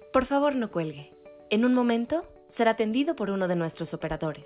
Por favor, no cuelgue. En un momento será atendido por uno de nuestros operadores.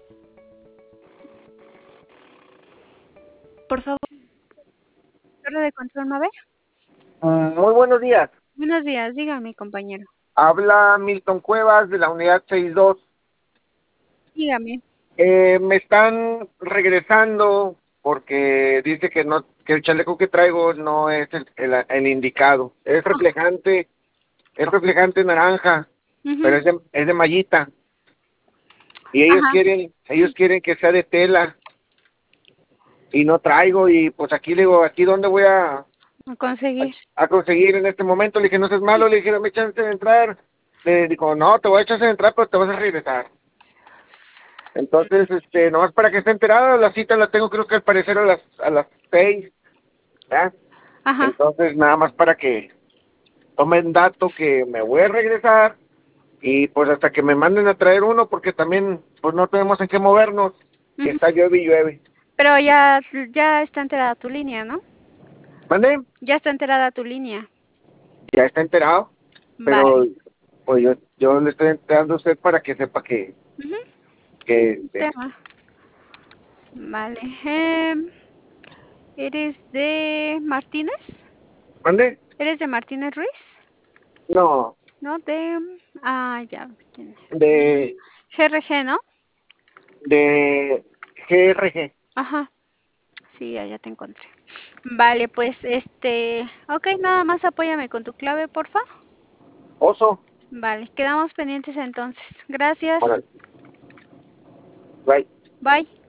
Por favor. ¿Torre de control Mave? Muy buenos días. Buenos días, dígame, compañero. Habla Milton Cuevas de la unidad 62. Dígame. Me están regresando porque dice que no, que el chaleco que traigo no es el indicado. Es reflejante naranja, pero es de mallita. Y ellos quieren que sea de tela. Y no traigo, y pues aquí le digo, ¿aquí dónde voy a conseguir? A conseguir en este momento? Le dije, no seas malo, le dije, dame chance de entrar. Le dijo, no, te voy a echar de entrar, pero te vas a regresar. Entonces, nomás para que esté enterada, la cita la tengo creo que al parecer a las 6, ¿ya? Ajá. Entonces, nada más para que tomen dato que me voy a regresar, y pues hasta que me manden a traer uno, porque también, pues no tenemos en qué movernos, que está llueve y llueve. Pero ya está enterada tu línea, ¿no? ¿Mande? Ya está enterada tu línea. Ya está enterado, pero Vale. pues yo le estoy enterando a usted para que sepa que Tema. Vale. ¿Eres de Martínez? ¿Mande? ¿Eres de Martínez Ruiz? No. No, ya. De GRG, ¿no? de GRG. Ajá. Sí, ya te encontré. Vale, pues ok, nada más apóyame con tu clave, porfa. Oso. Vale, quedamos pendientes entonces. Gracias. Órale. Bye. Bye.